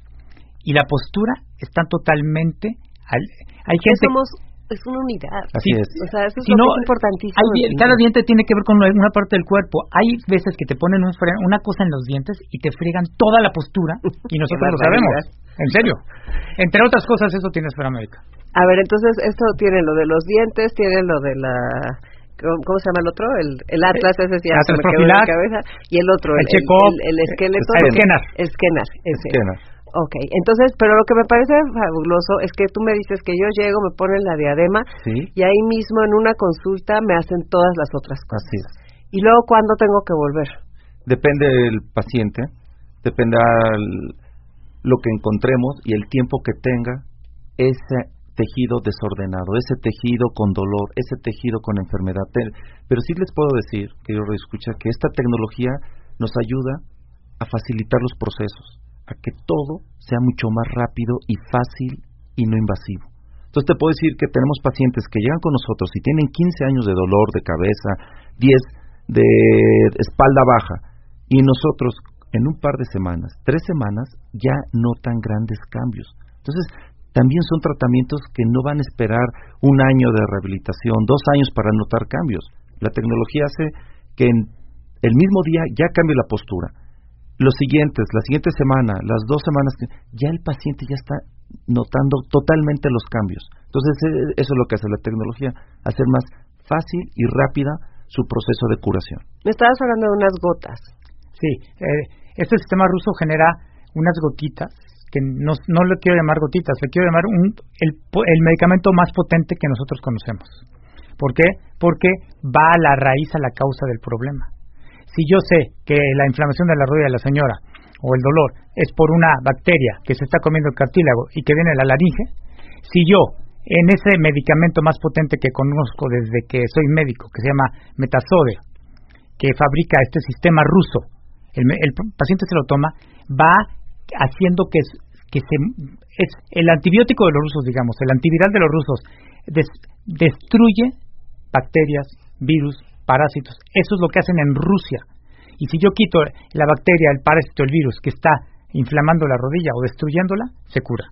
y la postura están totalmente... Al, hay gente... Somos, es una unidad. Así sí, es. O sea, eso es, si lo no, que es importantísimo. Hay, cada diente tiene que ver con una parte del cuerpo. Hay veces que te ponen un fre- una cosa en los dientes y te friegan toda la postura y nosotros lo sabemos. En serio. Entre otras cosas, eso tiene Esfera Médica. A ver, entonces, esto tiene lo de los dientes, tiene lo de la... ¿Cómo se llama el otro? El, el Atlas, ese sí, Atlas me quedó en la Profilac, cabeza. Y el otro, el, el, check-up, el, el, el esqueleto. El esquenar. El esquenar, ese. Esquenar. Ok, entonces, pero lo que me parece fabuloso es que tú me dices que yo llego, me ponen la diadema, ¿Sí? y ahí mismo en una consulta me hacen todas las otras cosas. Así es. ¿Y luego cuándo tengo que volver? Depende del paciente, depende al, lo que encontremos y el tiempo que tenga ese tejido desordenado, ese tejido con dolor, ese tejido con enfermedad. Pero sí les puedo decir, querido escucha, que esta tecnología nos ayuda a facilitar los procesos, a que todo sea mucho más rápido y fácil y no invasivo. Entonces te puedo decir que tenemos pacientes que llegan con nosotros y tienen quince años de dolor de cabeza, diez de espalda baja, y nosotros en un par de semanas, tres semanas, ya notan grandes cambios. Entonces también son tratamientos que no van a esperar un año de rehabilitación, dos años para notar cambios. La tecnología hace que en el mismo día ya cambie la postura. Los siguientes, la siguiente semana, las dos semanas, ya el paciente ya está notando totalmente los cambios. Entonces, eso es lo que hace la tecnología, hacer más fácil y rápida su proceso de curación. Me estabas hablando de unas gotas. Sí, eh, este sistema ruso genera unas gotitas, que no, no le quiero llamar gotitas, le quiero llamar un, el, el medicamento más potente que nosotros conocemos. ¿Por qué? Porque va a la raíz, a la causa del problema. Si yo sé que la inflamación de la rodilla de la señora o el dolor es por una bacteria que se está comiendo el cartílago y que viene de la laringe, si yo en ese medicamento más potente que conozco desde que soy médico, que se llama Metazode, que fabrica este sistema ruso, el, el paciente se lo toma, va haciendo que, que se, es el antibiótico de los rusos, digamos, el antiviral de los rusos, des, destruye bacterias, virus, parásitos. Eso es lo que hacen en Rusia. Y si yo quito la bacteria, el parásito, el virus que está inflamando la rodilla o destruyéndola, se cura.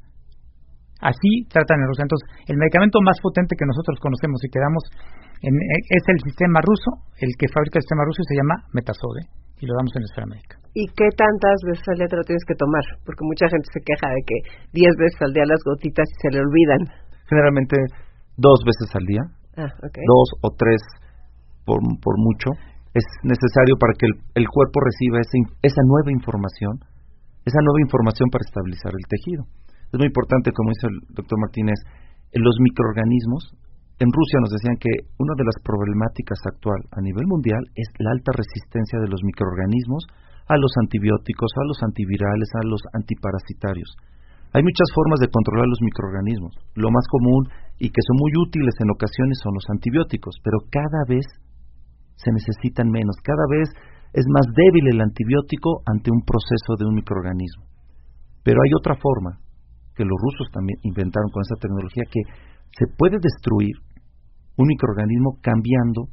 Así tratan en Rusia. Entonces, el medicamento más potente que nosotros conocemos y que damos en, es el sistema ruso, el que fabrica el sistema ruso, y se llama Metazode, y lo damos en Esfera Médica. ¿Y qué tantas veces al día te lo tienes que tomar? Porque mucha gente se queja de que diez veces al día las gotitas se le olvidan. Generalmente dos veces al día, ah, okay. dos o tres Por, por mucho, es necesario para que el, el cuerpo reciba esa, esa nueva información, esa nueva información para estabilizar el tejido. Es muy importante, como dice el doctor Martínez, los microorganismos. En Rusia nos decían que una de las problemáticas actual a nivel mundial es la alta resistencia de los microorganismos a los antibióticos, a los antivirales, a los antiparasitarios. Hay muchas formas de controlar los microorganismos. Lo más común y que son muy útiles en ocasiones son los antibióticos, pero cada vez se necesitan menos, cada vez es más débil el antibiótico ante un proceso de un microorganismo. Pero hay otra forma que los rusos también inventaron con esa tecnología, que se puede destruir un microorganismo cambiando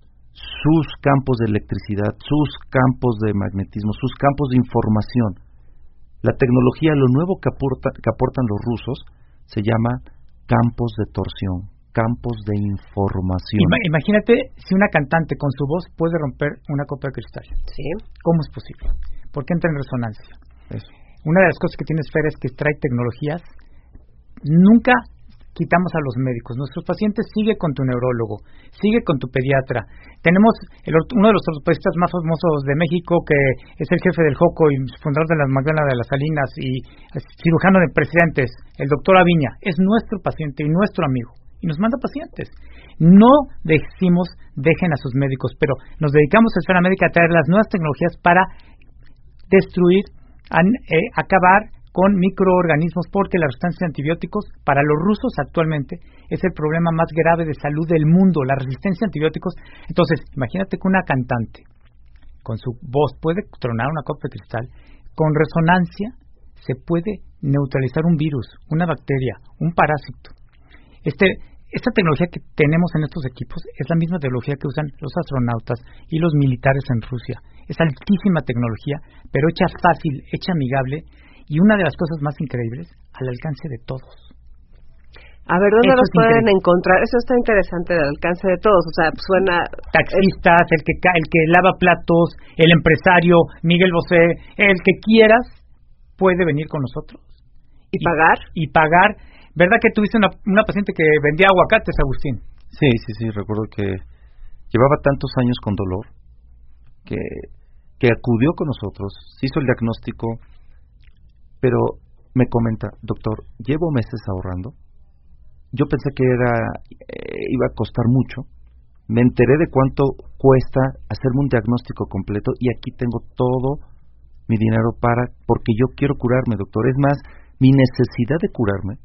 sus campos de electricidad, sus campos de magnetismo, sus campos de información. La tecnología, lo nuevo que, aporta, que aportan los rusos, se llama campos de torsión, campos de información. Imagínate si una cantante con su voz puede romper una copa de cristal. Sí. ¿Cómo es posible? Porque entra en resonancia. Eso. Una de las cosas que tiene Esfera es que trae tecnologías. Nunca quitamos a los médicos. Nuestros pacientes, sigue con tu neurólogo, sigue con tu pediatra. Tenemos el, uno de los ortopedistas más famosos de México, que es el jefe del Joco y fundador de la Magdalena de las Salinas y cirujano de presidentes, el doctor Aviña. Es nuestro paciente y nuestro amigo. Y nos manda pacientes. No decimos dejen a sus médicos, pero nos dedicamos a Esfera Médica a traer las nuevas tecnologías para destruir, a, eh, acabar con microorganismos, porque la resistencia a antibióticos para los rusos actualmente es el problema más grave de salud del mundo, la resistencia a antibióticos. Entonces, imagínate que una cantante con su voz puede tronar una copa de cristal, con resonancia se puede neutralizar un virus, una bacteria, un parásito. Este, esta tecnología que tenemos en estos equipos es la misma tecnología que usan los astronautas y los militares en Rusia. Es altísima tecnología, pero hecha fácil, hecha amigable, y una de las cosas más increíbles, al alcance de todos. A ver, ¿dónde Eso los es pueden increíble. encontrar? Eso está interesante, al alcance de todos. O sea, suena... Taxistas, el que ca- el que lava platos, el empresario, Miguel Bosé, el que quieras, puede venir con nosotros. ¿Y, y pagar? Y pagar. ¿Verdad que tuviste una, una paciente que vendía aguacates, Agustín? Sí, sí, sí, recuerdo que llevaba tantos años con dolor que, que acudió con nosotros, se hizo el diagnóstico, pero me comenta, doctor, llevo meses ahorrando. Yo pensé que era eh, iba a costar mucho. Me enteré de cuánto cuesta hacerme un diagnóstico completo y aquí tengo todo mi dinero para, porque yo quiero curarme, doctor. Es más, mi necesidad de curarme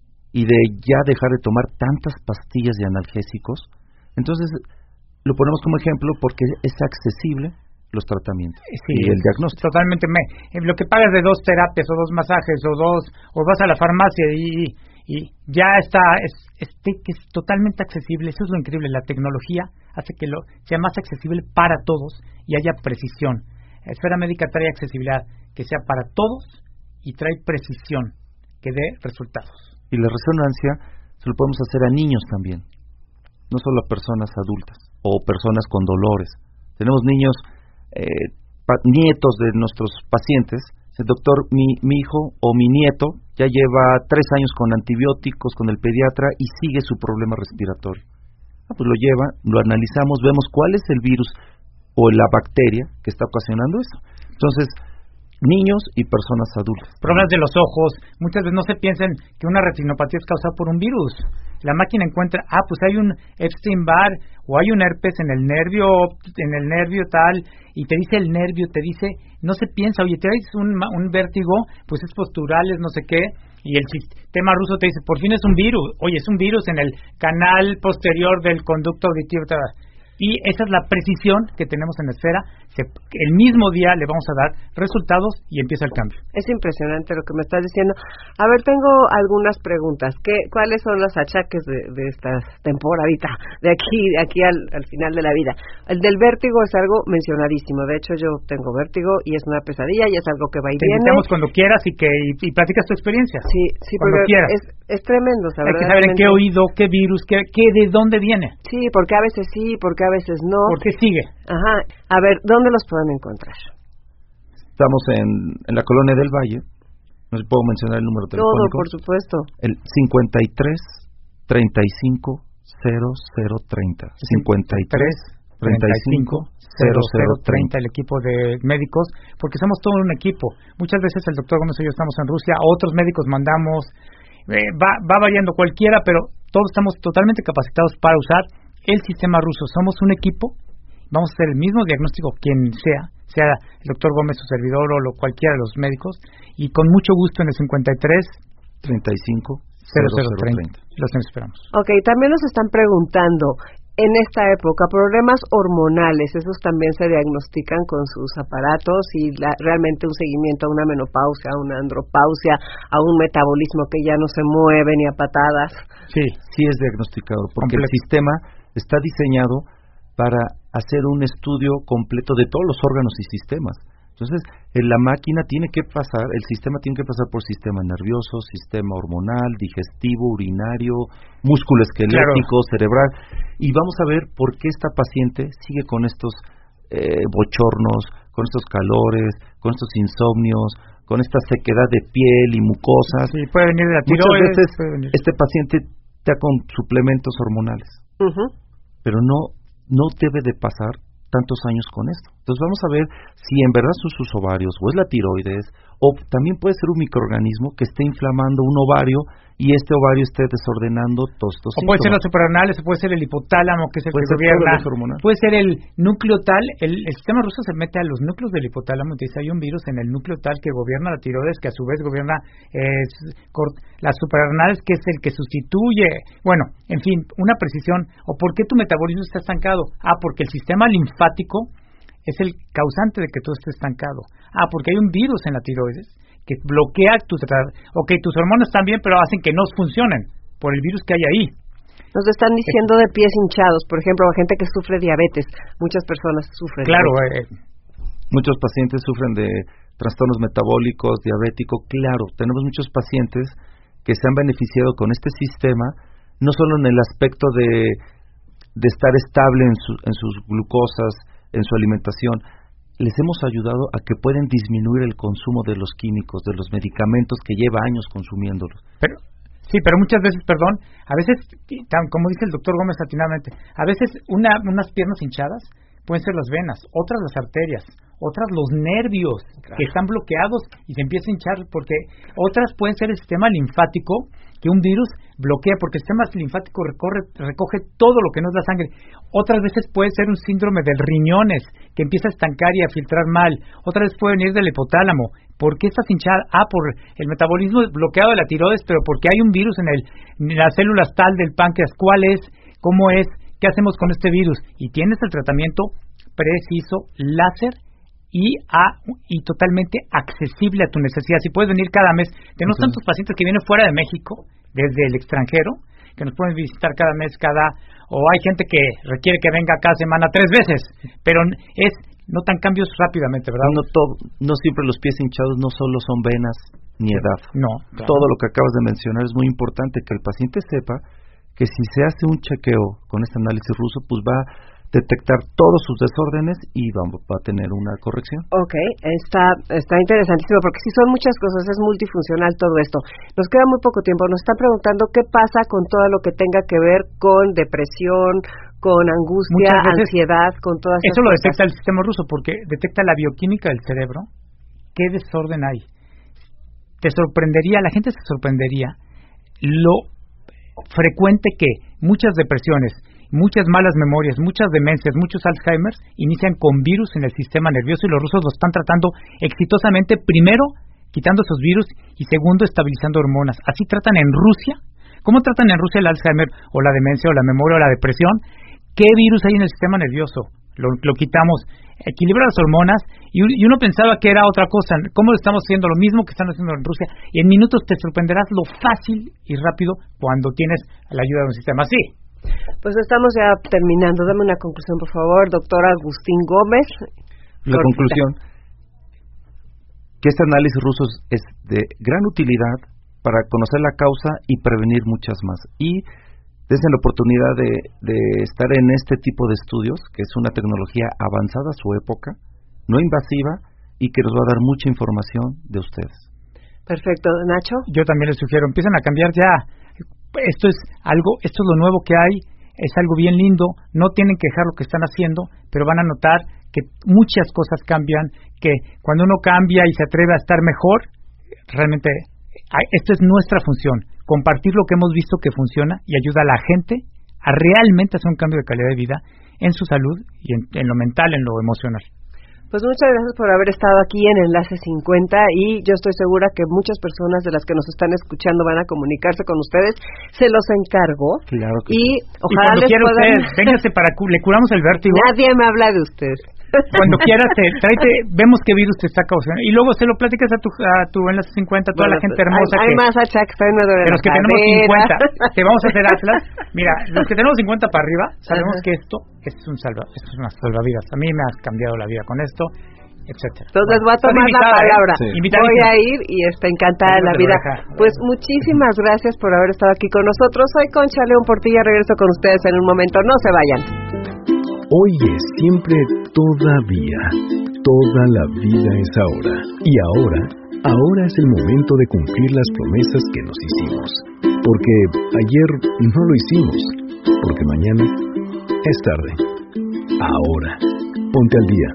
y de ya dejar de tomar tantas pastillas y analgésicos. Entonces, lo ponemos como ejemplo porque es accesible los tratamientos sí, y el diagnóstico. Totalmente. Me, lo que pagas de dos terapias o dos masajes o dos, o vas a la farmacia y, y ya está, es, es, es totalmente accesible. Eso es lo increíble. La tecnología hace que lo sea más accesible para todos y haya precisión. La esfera médica trae accesibilidad, que sea para todos y trae precisión, que dé resultados. Y la resonancia se lo podemos hacer a niños también, no solo a personas adultas o personas con dolores. Tenemos niños, eh, pa- nietos de nuestros pacientes. El doctor, mi, mi hijo o mi nieto ya lleva tres años con antibióticos, con el pediatra y sigue su problema respiratorio. Ah, pues lo lleva, lo analizamos, vemos cuál es el virus o la bacteria que está ocasionando eso. Entonces, niños y personas adultas. Problemas de los ojos, muchas veces no se piensen que una retinopatía es causada por un virus. La máquina encuentra, ah, pues hay un Epstein-Barr o hay un herpes en el nervio, en el nervio tal, y te dice el nervio, te dice, no se piensa, oye, traes un, un vértigo, pues es postural, es no sé qué, y el sistema ruso te dice, por fin es un virus, oye, es un virus en el canal posterior del conducto auditivo, tal. Y esa es la precisión que tenemos en la esfera. Se, el mismo día le vamos a dar resultados y empieza el cambio. Es impresionante lo que me estás diciendo. A ver, tengo algunas preguntas. ¿Qué, ¿Cuáles son los achaques de, de esta temporadita, de aquí, de aquí al, al final de la vida? El del vértigo es algo mencionadísimo. De hecho, yo tengo vértigo y es una pesadilla y es algo que va y Te viene. Te invitamos cuando quieras y que y, y platicas tu experiencia. Sí, sí, cuando quieras. Es, es tremendo, ¿sabes? Hay que saber en qué oído, qué virus, qué, qué de dónde viene. Sí, porque a veces sí, porque a veces no. ¿Por qué sigue? Ajá. A ver, ¿dónde los pueden encontrar? Estamos en, en la Colonia del Valle. No sé si puedo mencionar el número telefónico. Todo, por supuesto. El cincuenta y tres, treinta y cinco, cero cero treinta. cincuenta y tres, treinta y cinco, cero cero treinta. El equipo de médicos, porque somos todo un equipo. Muchas veces el doctor Gómez y yo estamos en Rusia, a otros médicos mandamos, eh, va, va variando cualquiera, pero todos estamos totalmente capacitados para usar el sistema ruso. Somos un equipo, vamos a hacer el mismo diagnóstico quien sea, sea el doctor Gómez, su servidor o lo, cualquiera de los médicos, y con mucho gusto en el cincuenta y tres, treinta y cinco, cero cero treinta. Los esperamos. Ok, también nos están preguntando, en esta época, problemas hormonales, esos también se diagnostican con sus aparatos y la, realmente un seguimiento a una menopausia, a una andropausia, a un metabolismo que ya no se mueve ni a patadas. Sí, sí es diagnosticado, porque Completo. El sistema está diseñado para hacer un estudio completo de todos los órganos y sistemas. Entonces, la máquina tiene que pasar, el sistema tiene que pasar por sistema nervioso, sistema hormonal, digestivo, urinario, músculo esquelético, claro. cerebral, y vamos a ver por qué esta paciente sigue con estos eh, bochornos, con estos calores, con estos insomnios, con esta sequedad de piel y mucosas. Sí, puede venir de la tiroides. Muchas veces este paciente está con suplementos hormonales, uh-huh. pero no, no debe de pasar tantos años con esto. Entonces vamos a ver si en verdad son sus ovarios o es la tiroides, o también puede ser un microorganismo que esté inflamando un ovario y este ovario esté desordenando todos estos o síntomas. Puede ser los suprarrenales, puede ser el hipotálamo, que es el puede que ser gobierna, puede ser el núcleo tal, el, el sistema ruso se mete a los núcleos del hipotálamo y dice hay un virus en el núcleo tal que gobierna la tiroides, que a su vez gobierna eh, las suprarrenales, que es el que sustituye, bueno, en fin, una precisión. ¿O por qué tu metabolismo está estancado? Ah, porque el sistema linfático es el causante de que todo esté estancado. Ah, porque hay un virus en la tiroides que bloquea tu ok, tus hormonas están bien, pero hacen que no funcionen por el virus que hay ahí. Nos están diciendo de pies hinchados, por ejemplo, a gente que sufre diabetes. Muchas personas sufren. Claro, eh, muchos pacientes sufren de trastornos metabólicos, diabéticos. Claro, tenemos muchos pacientes que se han beneficiado con este sistema, no solo en el aspecto de, de estar estable en, su, en sus glucosas, en su alimentación. Les hemos ayudado a que pueden disminuir el consumo de los químicos, de los medicamentos que lleva años consumiéndolos. Pero sí, pero muchas veces, perdón, a veces, como dice el doctor Gómez atinadamente, a veces una, unas piernas hinchadas pueden ser las venas, otras las arterias, otras los nervios, claro, que están bloqueados y se empieza a hinchar, porque otras pueden ser el sistema linfático, que un virus bloquea, porque el sistema linfático recorre, recoge todo lo que no es la sangre. Otras veces puede ser un síndrome de riñones, que empieza a estancar y a filtrar mal. Otras veces puede venir del hipotálamo. ¿Por qué estás hinchada? Ah, por el metabolismo bloqueado de la tiroides, pero porque hay un virus en, el, en las células tal del páncreas. ¿Cuál es? ¿Cómo es? ¿Qué hacemos con este virus? Y tienes el tratamiento preciso, láser, y a y totalmente accesible a tu necesidad. Si puedes venir cada mes, tenemos uh-huh. tantos pacientes que vienen fuera de México, desde el extranjero, que nos pueden visitar cada mes, cada o hay gente que requiere que venga cada semana tres veces, pero es notan cambios rápidamente, ¿verdad? No todo, no siempre los pies hinchados no solo son venas ni edad. No, claro. Todo lo que acabas de mencionar es muy importante, que el paciente sepa que si se hace un chequeo con este análisis ruso, pues va detectar todos sus desórdenes y va, va a tener una corrección. Ok, está está interesantísimo, porque sí son muchas cosas, es multifuncional todo esto. Nos queda muy poco tiempo, nos están preguntando qué pasa con todo lo que tenga que ver con depresión, con angustia, ansiedad, con todas esas cosas. Eso lo detecta cosas. El sistema ruso, porque detecta la bioquímica del cerebro, qué desorden hay. Te sorprendería, la gente se sorprendería lo frecuente que muchas depresiones, muchas malas memorias, muchas demencias, muchos Alzheimer inician con virus en el sistema nervioso, y los rusos lo están tratando exitosamente, primero quitando esos virus y segundo estabilizando hormonas. Así tratan en Rusia. ¿Cómo tratan en Rusia el Alzheimer o la demencia o la memoria o la depresión? ¿Qué virus hay en el sistema nervioso? Lo, lo quitamos, equilibra las hormonas, y, y uno pensaba que era otra cosa. ¿Cómo lo estamos haciendo? Lo mismo que están haciendo en Rusia, y en minutos te sorprenderás lo fácil y rápido cuando tienes la ayuda de un sistema así. Pues estamos ya terminando. Dame una conclusión, por favor, doctor Agustín Gómez. La Cortita. Conclusión, que este análisis ruso es de gran utilidad para conocer la causa y prevenir muchas más. Y desde la oportunidad de, de estar en este tipo de estudios, que es una tecnología avanzada a su época, no invasiva, y que nos va a dar mucha información de ustedes. Perfecto. Nacho. Yo también les sugiero, empiezan a cambiar ya. Esto es algo, esto es lo nuevo que hay, es algo bien lindo, no tienen que dejar lo que están haciendo, pero van a notar que muchas cosas cambian, que cuando uno cambia y se atreve a estar mejor, realmente, esto es nuestra función, compartir lo que hemos visto que funciona y ayuda a la gente a realmente hacer un cambio de calidad de vida en su salud y en, en lo mental, en lo emocional. Pues muchas gracias por haber estado aquí en Enlace cincuenta, y yo estoy segura que muchas personas de las que nos están escuchando van a comunicarse con ustedes. Se los encargo. Claro que y sí. ojalá y les quiera puedan... usted, véngase para cu- le curamos el vértigo. Nadie me habla de usted. Cuando quieras, te, tráete, vemos qué virus te está causando, y luego se lo platicas a tu, a tu Enlace cincuenta, a toda Bueno, la gente pues, hermosa. hay, que, hay más H que también me duele de los la que tenemos cadera. cincuenta, te vamos a hacer Atlas. Mira, los que tenemos cincuenta para arriba, sabemos uh-huh. que esto es un salva, esto es una salvavidas. A mí me ha cambiado la vida con esto, etcétera. Entonces bueno, voy a tomar la palabra. ¿eh? Sí. Voy a ir y está encantada de la vida. Pues muchísimas gracias por haber estado aquí con nosotros. Soy Concha León Portilla, regreso con ustedes en un momento. No se vayan. Hoy es siempre todavía. Toda la vida es ahora. Y ahora, ahora es el momento de cumplir las promesas que nos hicimos. Porque ayer no lo hicimos. Porque mañana es tarde. Ahora, ponte al día.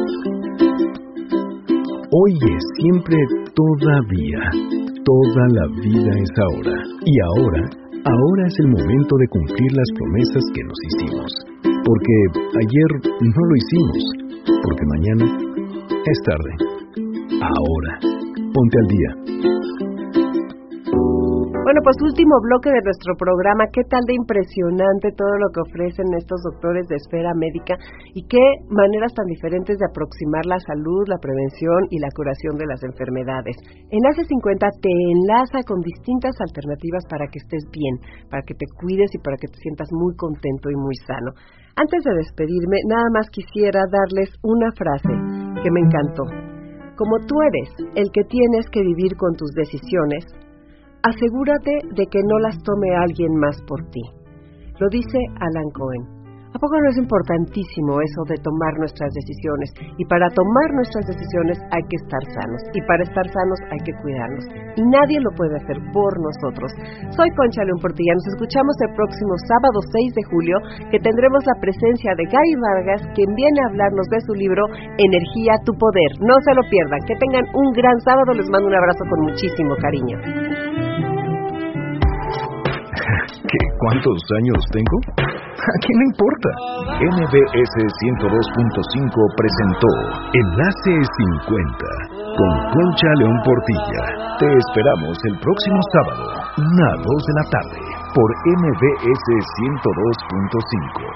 Hoy es siempre todavía. Toda la vida es ahora. Y ahora, ahora es el momento de cumplir las promesas que nos hicimos. Porque ayer no lo hicimos. Porque mañana es tarde. Ahora, ponte al día. Bueno, pues último bloque de nuestro programa. ¿Qué tal de impresionante todo lo que ofrecen estos doctores de esfera médica y qué maneras tan diferentes de aproximar la salud, la prevención y la curación de las enfermedades? Enlace cincuenta te enlaza con distintas alternativas para que estés bien, para que te cuides y para que te sientas muy contento y muy sano. Antes de despedirme, nada más quisiera darles una frase que me encantó. Como tú eres el que tienes que vivir con tus decisiones, asegúrate de que no las tome alguien más por ti. Lo dice Alan Cohen. ¿A poco no es importantísimo eso de tomar nuestras decisiones? Y para tomar nuestras decisiones hay que estar sanos. Y para estar sanos hay que cuidarnos. Y nadie lo puede hacer por nosotros. Soy Concha León Portilla. Nos escuchamos el próximo sábado seis de julio, que tendremos la presencia de Gaby Vargas, quien viene a hablarnos de su libro Energía, tu poder. No se lo pierdan. Que tengan un gran sábado. Les mando un abrazo con muchísimo cariño. ¿Qué? ¿Cuántos años tengo? ¿A quién le importa? N B S ciento dos punto cinco presentó Enlace cincuenta con Concha León Portilla. Te esperamos el próximo sábado, una a dos de la tarde, por N B S ciento dos punto cinco.